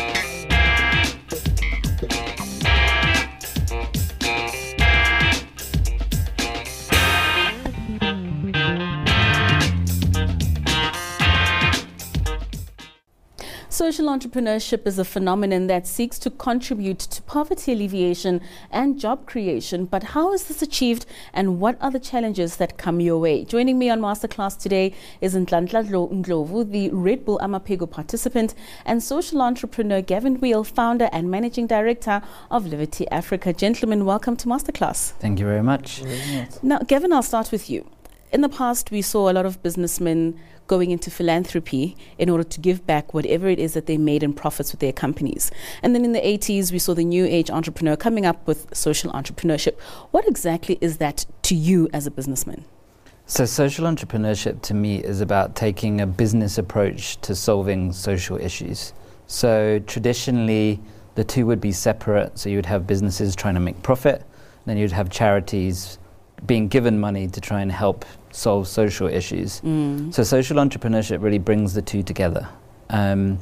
Social entrepreneurship is a phenomenon that seeks to contribute to poverty alleviation and job creation. But how is this achieved, and what are the challenges that come your way? Joining me on Masterclass today is Nhlanhla Ndlovu, the Red Bull Amaphiko participant, and social entrepreneur Gavin Wheel, founder and managing director of Livity Africa. Gentlemen, welcome to Masterclass. Thank you very much. Now, Gavin, I'll start with you. In the past, we saw a lot of businessmen going into philanthropy in order to give back whatever it is that they made in profits with their companies. And then in the 80s, we saw the new age entrepreneur coming up with social entrepreneurship. What exactly is that to you as a businessman? So social entrepreneurship to me is about taking a business approach to solving social issues. So traditionally, the two would be separate. So you would have businesses trying to make profit, then you'd have charities being given money to try and help solve social issues. So social entrepreneurship really brings the two together. And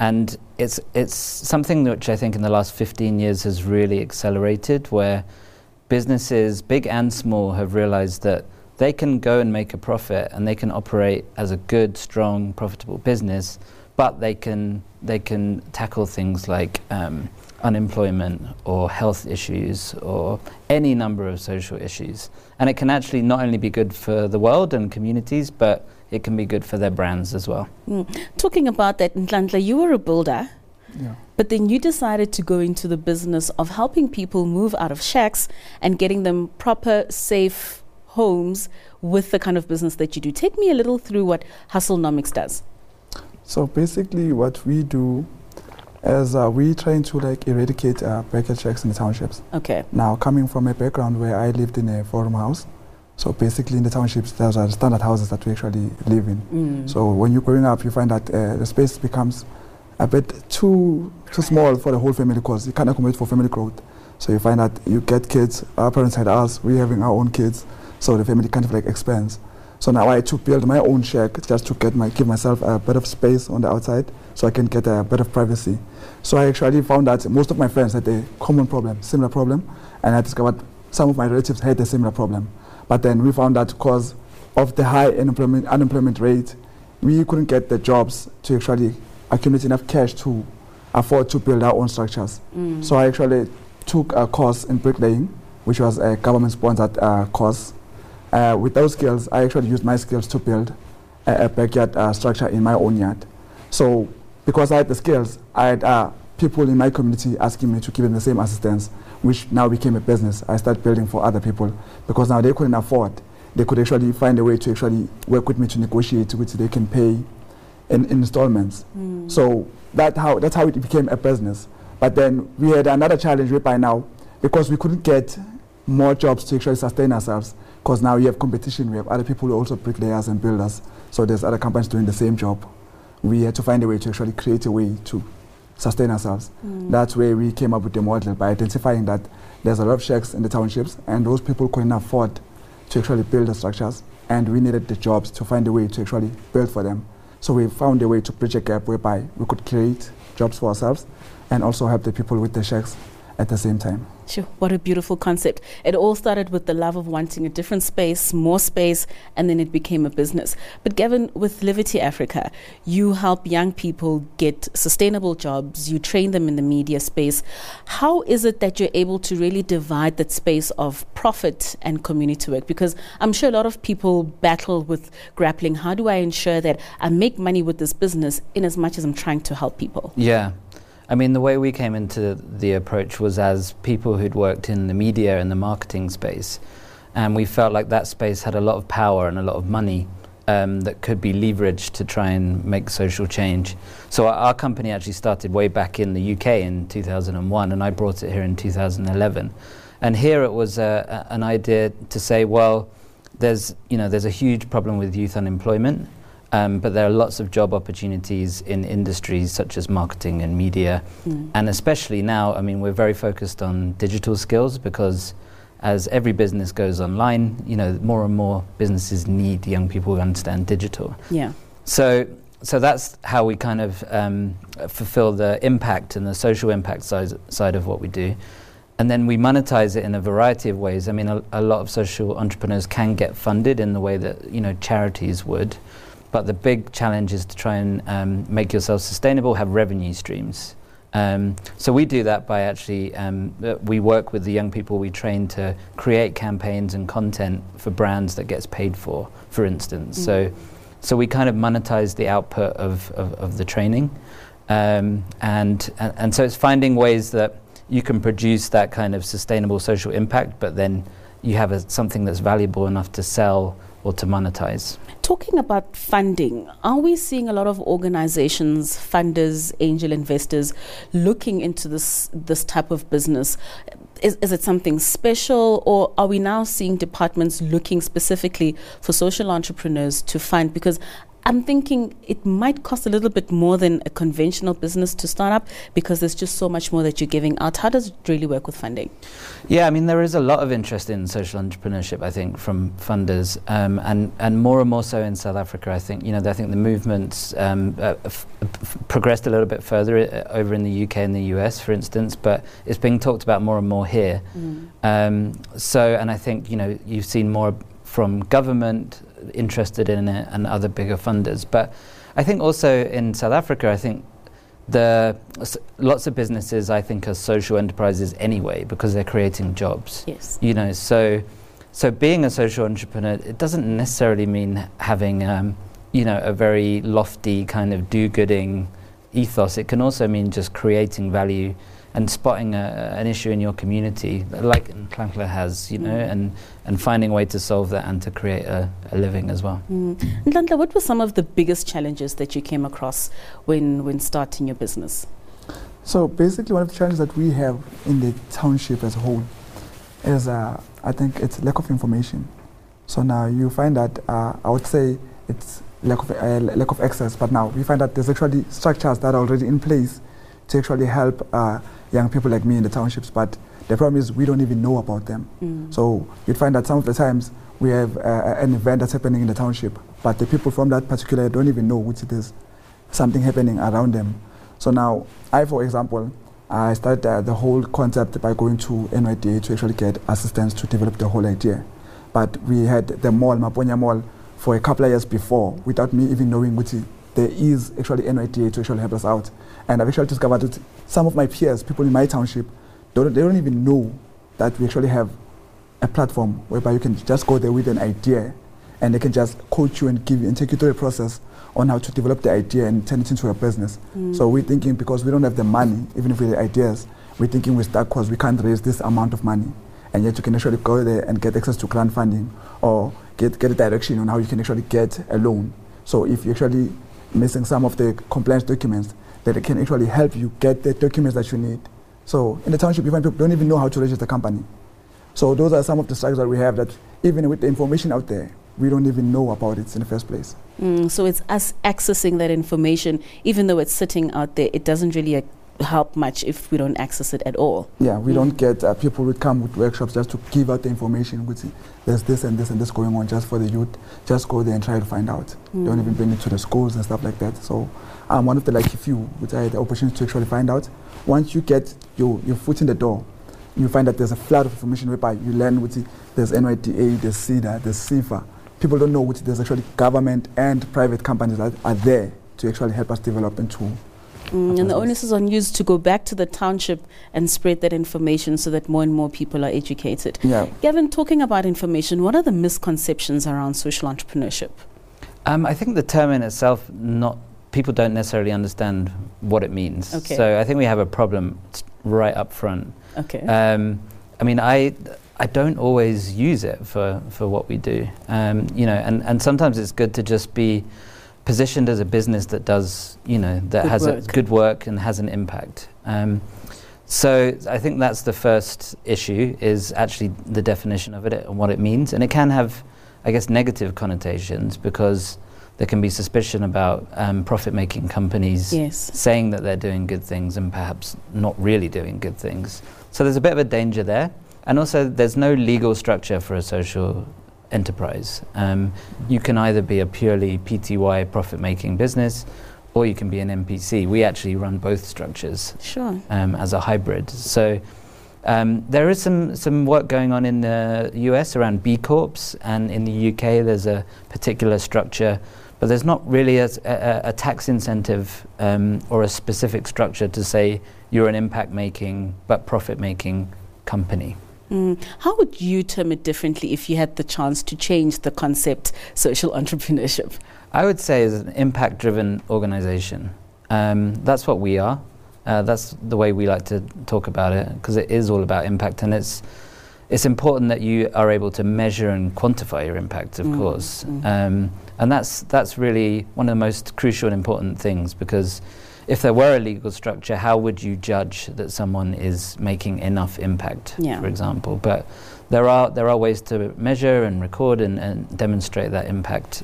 it's something which I think in the last 15 years has really accelerated, where businesses, big and small, have realized that they can go and make a profit and they can operate as a good, strong, profitable business, but they can tackle things like unemployment or health issues or any number of social issues. And it can actually not only be good for the world and communities, but it can be good for their brands as well. Talking about that, Nhlanhla, you were a builder, but then you decided to go into the business of helping people move out of shacks and getting them proper, safe homes with the kind of business that you do. Take me a little through what Hustlenomics does. So basically what we do is we trying to eradicate bracket shacks in the townships. Okay. Now, coming from a background where I lived in a forum house, so basically in the townships those are standard houses that we actually live in. So when you're growing up, you find that the space becomes a bit too small for the whole family because you can't accommodate for family growth. So you find that you get kids, our parents had us, we're having our own kids, so the family kind of expands. So now I had to build my own shack just to give myself a bit of space on the outside so I can get a bit of privacy. So I actually found that most of my friends had a common problem, similar problem, and I discovered some of my relatives had a similar problem. But then we found that because of the high unemployment rate, we couldn't get the jobs to actually accumulate enough cash to afford to build our own structures. So I actually took a course in bricklaying, which was a government-sponsored course. With those skills, I actually used my skills to build a backyard structure in my own yard. So because I had the skills, I had people in my community asking me to give them the same assistance, which now became a business. I started building for other people because now they couldn't afford. They could actually find a way to actually work with me to negotiate, which they can pay in installments. So that's how it became a business. But then we had another challenge whereby now, because we couldn't get more jobs to actually sustain ourselves, because now you have competition, we have other people who are also bricklayers and builders, so there's other companies doing the same job. We had to find a way to actually create a way to sustain ourselves. That's where we came up with the model by identifying that there's a lot of shacks in the townships and those people couldn't afford to actually build the structures, and we needed the jobs to find a way to actually build for them. So we found a way to bridge a gap whereby we could create jobs for ourselves and also help the people with the shacks at the same time. Sure, what a beautiful concept. It all started with the love of wanting a different space, more space, and then it became a business. But Gavin, with Livity Africa, you help young people get sustainable jobs, you train them in the media space. How is it that you're able to really divide that space of profit and community work? Because I'm sure a lot of people battle with grappling, how do I ensure that I make money with this business in as much as I'm trying to help people? Yeah. I mean, the way we came into the approach was as people who'd worked in the media and the marketing space. And we felt like that space had a lot of power and a lot of money that could be leveraged to try and make social change. So our company actually started way back in the UK in 2001, and I brought it here in 2011. And here it was an idea to say, well, there's a huge problem with youth unemployment. But there are lots of job opportunities in industries such as marketing and media. And especially now, I mean, we're very focused on digital skills because as every business goes online, more and more businesses need young people who understand digital. Yeah. So so that's how we kind of fulfill the impact and the social impact side of what we do. And then we monetize it in a variety of ways. I mean, a lot of social entrepreneurs can get funded in the way that, you know, charities would. But the big challenge is to try and make yourself sustainable, have revenue streams. So we do that by actually, we work with the young people we train to create campaigns and content for brands that gets paid for instance. So we kind of monetize the output of the training. And so it's finding ways that you can produce that kind of sustainable social impact, but then you have something that's valuable enough to sell or to monetize. Talking about funding, are we seeing a lot of organizations, funders, angel investors looking into this type of business? Is it something special, or are we now seeing departments looking specifically for social entrepreneurs to fund? Because I'm thinking it might cost a little bit more than a conventional business to start up, because there's just so much more that you're giving out. How does it really work with funding? Yeah, I mean, there is a lot of interest in social entrepreneurship, I think, from funders, and more so in South Africa. I think, I think the movement's progressed a little bit further over in the UK and the US, for instance, but it's being talked about more and more here. And I think, you've seen more from government interested in it and other bigger funders. But I think also in South Africa, I think lots of businesses, I think, are social enterprises anyway, because they're creating jobs. Yes. So being a social entrepreneur, it doesn't necessarily mean having a very lofty kind of do-gooding ethos. It can also mean just creating value and spotting an issue in your community, like Nhlanhla has, and finding a way to solve that and to create a living as well. Nhlanhla, what were some of the biggest challenges that you came across when starting your business? So basically, one of the challenges that we have in the township as a whole is, I think, it's lack of information. So now you find that, I would say it's lack of access, but now we find that there's actually structures that are already in place to actually help young people like me in the townships, but the problem is we don't even know about them. So you'd find that some of the times we have an event that's happening in the township, but the people from that particular area don't even know which it is, something happening around them. So now, for example, I started the whole concept by going to NYDA to actually get assistance to develop the whole idea. But we had the mall, Maponya Mall, for a couple of years before, without me even knowing which there is actually NYDA to actually help us out. And I've actually discovered that some of my peers, people in my township, they don't even know that we actually have a platform whereby you can just go there with an idea and they can just coach you and give you and take you through a process on how to develop the idea and turn it into a business. So we're thinking, because we don't have the money, even if we have the ideas, we're thinking we're stuck because we can't raise this amount of money. And yet you can actually go there and get access to grant funding or get a direction on how you can actually get a loan. So if you're actually missing some of the compliance documents, that it can actually help you get the documents that you need. So in the township, you find people don't even know how to register a company. So those are some of the struggles that we have, that even with the information out there, we don't even know about it in the first place. So it's us accessing that information, even though it's sitting out there, it doesn't really help much if we don't access it at all. Yeah, we don't get people who come with workshops just to give out the information. There's this and this and this going on just for the youth. Just go there and try to find out. Don't even bring it to the schools and stuff like that. So I'm one of the lucky few which I had the opportunity to actually find out. Once you get your foot in the door, you find that there's a flood of information whereby you learn there's NYDA, there's CEDA, there's CIFA. People don't know there's actually government and private companies that are there to actually help us develop into. And the onus is on you to go back to the township and spread that information so that more and more people are educated. Yeah. Gavin, talking about information, what are the misconceptions around social entrepreneurship? I think the term in itself, people don't necessarily understand what it means. Okay. So I think we have a problem right up front. Okay. I mean, I don't always use it for what we do. And sometimes it's good to just be positioned as a business that does, good work and has an impact. So I think that's the first issue, is actually the definition of it and what it means. And it can have, I guess, negative connotations, because there can be suspicion about profit-making companies saying that they're doing good things and perhaps not really doing good things. So there's a bit of a danger there. And also, there's no legal structure for a social enterprise. You can either be a purely PTY profit-making business, or you can be an MPC. We actually run both structures as a hybrid. So there is some work going on in the US around B Corps, and in the UK there's a particular structure, but there's not really a tax incentive or a specific structure to say you're an impact-making but profit-making company. How would you term it differently if you had the chance to change the concept social entrepreneurship? I would say as an impact-driven organization. That's what we are. That's the way we like to talk about it, because it is all about impact, and it's important that you are able to measure and quantify your impact, of course. And that's really one of the most crucial and important things, because if there were a legal structure, how would you judge that someone is making enough impact, for example? But there are ways to measure and record and demonstrate that impact.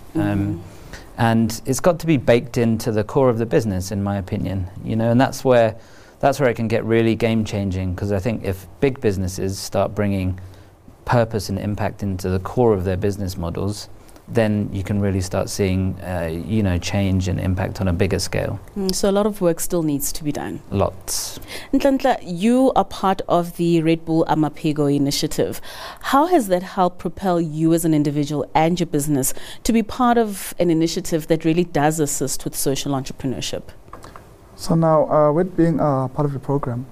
And it's got to be baked into the core of the business, in my opinion. And that's where it can get really game-changing, because I think if big businesses start bringing purpose and impact into the core of their business models, then you can really start seeing, change and impact on a bigger scale. So a lot of work still needs to be done. Lots. Nhlanhla, you are part of the Red Bull Amaphiko initiative. How has that helped propel you as an individual and your business to be part of an initiative that really does assist with social entrepreneurship? So now, with being part of the program,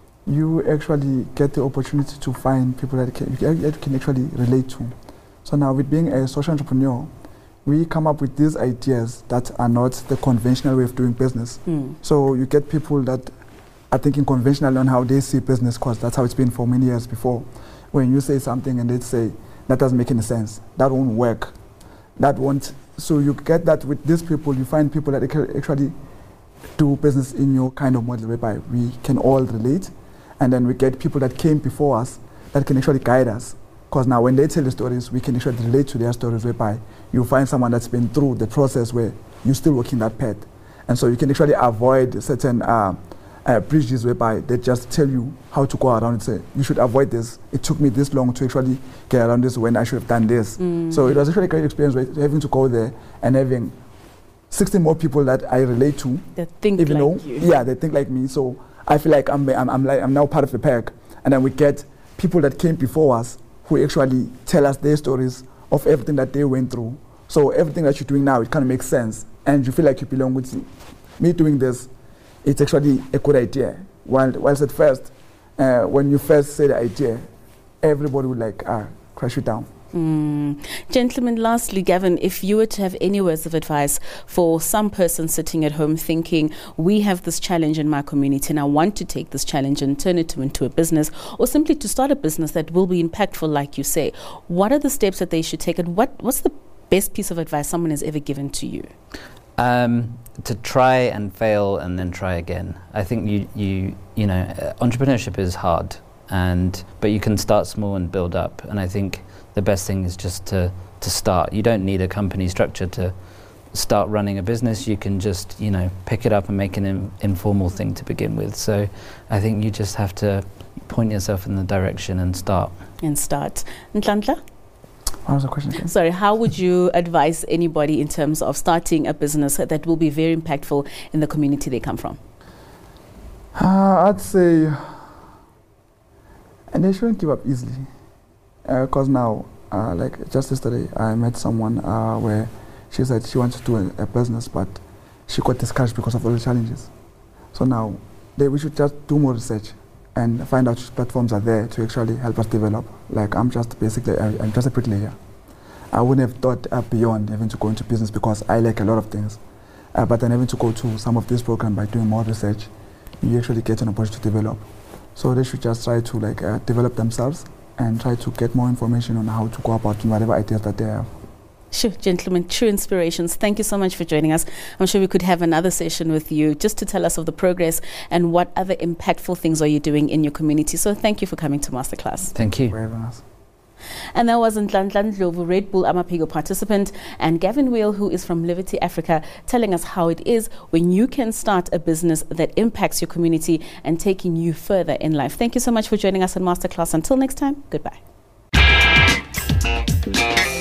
you actually get the opportunity to find people that you can actually relate to. So now, with being a social entrepreneur, we come up with these ideas that are not the conventional way of doing business. So you get people that are thinking conventionally on how they see business, because that's how it's been for many years before. When you say something and they say, that doesn't make any sense, that won't work, that won't. So you get that with these people, you find people that actually do business in your kind of model, whereby we can all relate. And then we get people that came before us that can actually guide us. Because now when they tell the stories, we can actually relate to their stories, whereby you find someone that's been through the process where you're still walking that path. And so you can actually avoid certain bridges whereby they just tell you how to go around and say, you should avoid this. It took me this long to actually get around this when I should have done this. So it was actually a great experience having to go there and having 60 more people that I relate to. That think like you. Yeah, they think like me. So I feel like I'm now part of the pack. And then we get people that came before us who actually tell us their stories of everything that they went through. So everything that you're doing now, it kind of makes sense. And you feel like you belong with me doing this. It's actually a good idea. Whilst at first, when you first say the idea, everybody would crash you down. Gentlemen, lastly, Gavin, if you were to have any words of advice for some person sitting at home thinking, we have this challenge in my community and I want to take this challenge and turn it into a business, or simply to start a business that will be impactful, like you say, what are the steps that they should take, and what's the best piece of advice someone has ever given to you? To try and fail and then try again. I think you know, entrepreneurship is hard, but you can start small and build up. And I think the best thing is just to start. You don't need a company structure to start running a business. You can just, pick it up and make an informal thing to begin with. So I think you just have to point yourself in the direction and start. What Nhlanhla? was the question again? Sorry, how would you advise anybody in terms of starting a business that will be very impactful in the community they come from? I'd say, and they shouldn't give up easily. Because now, like just yesterday, I met someone where she said she wants to do a business, but she got discouraged because of all the challenges. So now, we should just do more research and find out which platforms are there to actually help us develop. Like I'm just a bricklayer. I wouldn't have thought beyond having to go into business because I like a lot of things. But then having to go to some of these programs by doing more research, you actually get an opportunity to develop. So they should just try to develop themselves and try to get more information on how to go about whatever ideas that they have. Sure, gentlemen, true inspirations. Thank you so much for joining us. I'm sure we could have another session with you just to tell us of the progress and what other impactful things are you doing in your community. So thank you for coming to Masterclass. Thank you. For having us. And that was Nhlanhla Ndlovu, Red Bull Amaphiko participant, and Gavin Wheel, who is from Livity Africa, telling us how it is when you can start a business that impacts your community and taking you further in life. Thank you so much for joining us on Masterclass. Until next time, goodbye.